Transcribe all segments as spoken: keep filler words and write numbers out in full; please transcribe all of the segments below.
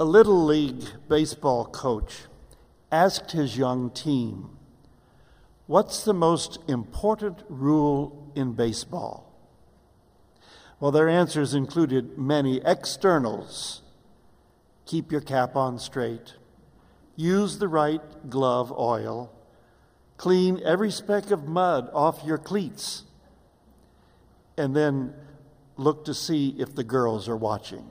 A Little League baseball coach asked his young team, "What's the most important rule in baseball?" Well, their answers included many externals. Keep your cap on straight. Use the right glove oil. Clean every speck of mud off your cleats. And then look to see if the girls are watching.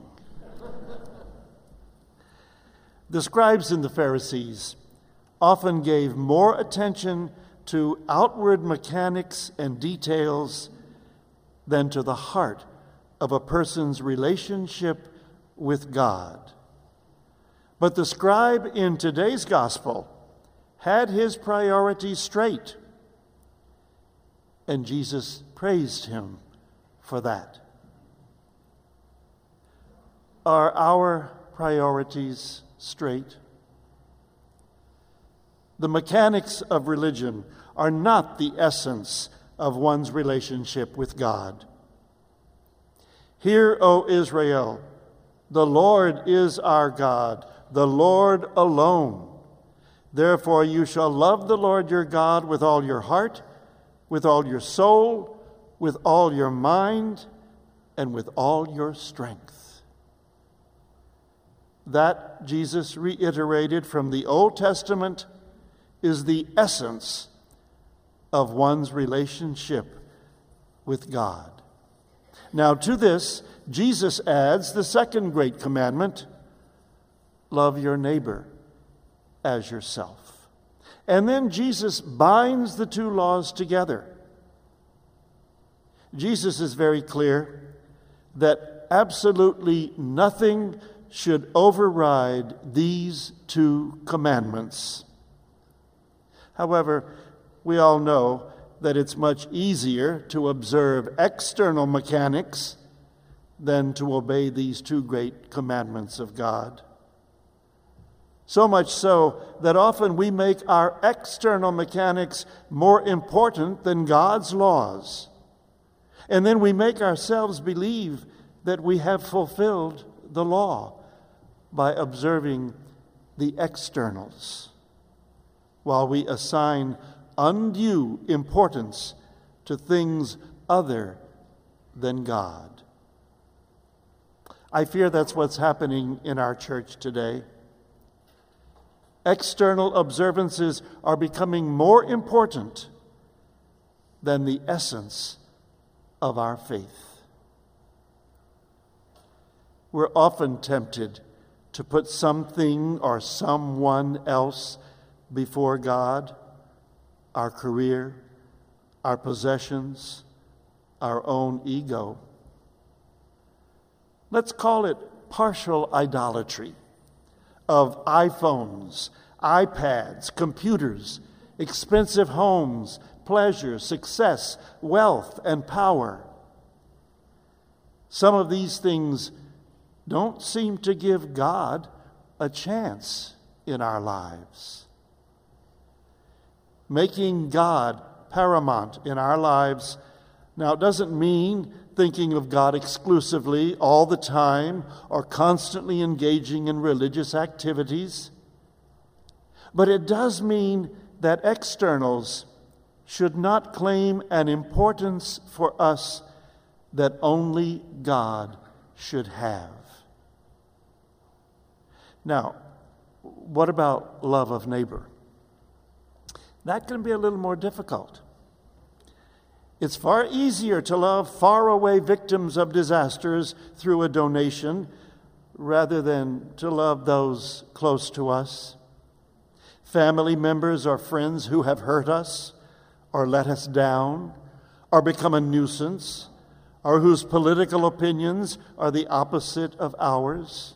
The scribes and the Pharisees often gave more attention to outward mechanics and details than to the heart of a person's relationship with God. But the scribe in today's gospel had his priorities straight, and Jesus praised him for that. Are our priorities straight? The mechanics of religion are not the essence of one's relationship with God. Hear, O Israel, the Lord is our God, the Lord alone. Therefore you shall love the Lord your God with all your heart, with all your soul, with all your mind, and with all your strength. That, Jesus reiterated from the Old Testament, is the essence of one's relationship with God. Now, to this, Jesus adds the second great commandment: love your neighbor as yourself. And then Jesus binds the two laws together. Jesus is very clear that absolutely nothing should override these two commandments. However, we all know that it's much easier to observe external mechanics than to obey these two great commandments of God. So much so that often we make our external mechanics more important than God's laws. And then we make ourselves believe that we have fulfilled the law by observing the externals, while we assign undue importance to things other than God. I fear that's what's happening in our church today. External observances are becoming more important than the essence of our faith. We're often tempted to put something or someone else before God: our career, our possessions, our own ego. Let's call it partial idolatry of iPhones, iPads, computers, expensive homes, pleasure, success, wealth, and power. Some of these things don't seem to give God a chance in our lives. Making God paramount in our lives now doesn't mean thinking of God exclusively all the time or constantly engaging in religious activities. But it does mean that externals should not claim an importance for us that only God should have. Now, what about love of neighbor? That can be a little more difficult. It's far easier to love faraway victims of disasters through a donation rather than to love those close to us. Family members or friends who have hurt us or let us down or become a nuisance or whose political opinions are the opposite of ours.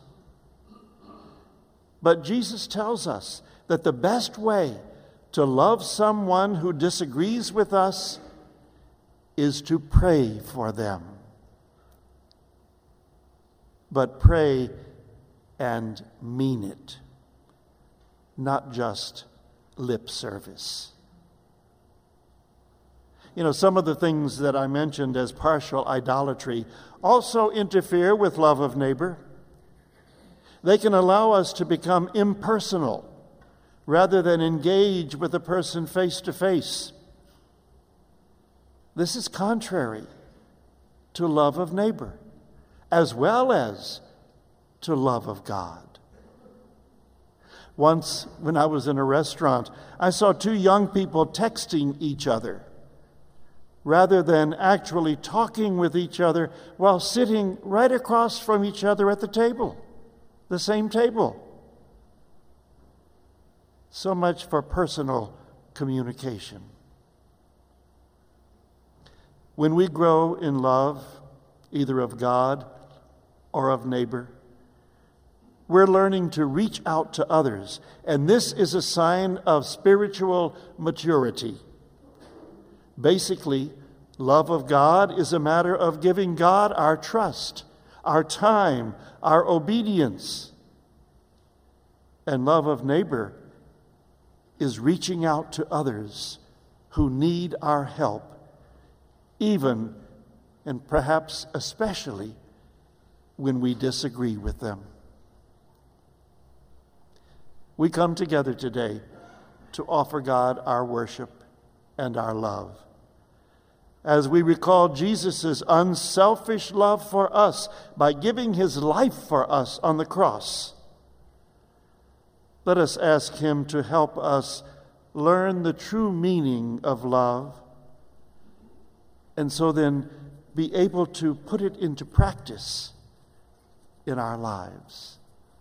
But Jesus tells us that the best way to love someone who disagrees with us is to pray for them. But pray and mean it, not just lip service. You know, some of the things that I mentioned as partial idolatry also interfere with love of neighbor. They can allow us to become impersonal rather than engage with a person face to face. This is contrary to love of neighbor, as well as to love of God. Once, when I was in a restaurant, I saw two young people texting each other rather than actually talking with each other while sitting right across from each other at the table, the same table. So much for personal communication. When we grow in love, either of God or of neighbor, we're learning to reach out to others, and this is a sign of spiritual maturity. Basically, love of God is a matter of giving God our trust, our time, our obedience. And love of neighbor is reaching out to others who need our help, even and perhaps especially when we disagree with them. We come together today to offer God our worship and our love, as we recall Jesus' unselfish love for us by giving his life for us on the cross. Let us ask him to help us learn the true meaning of love, and so then be able to put it into practice in our lives.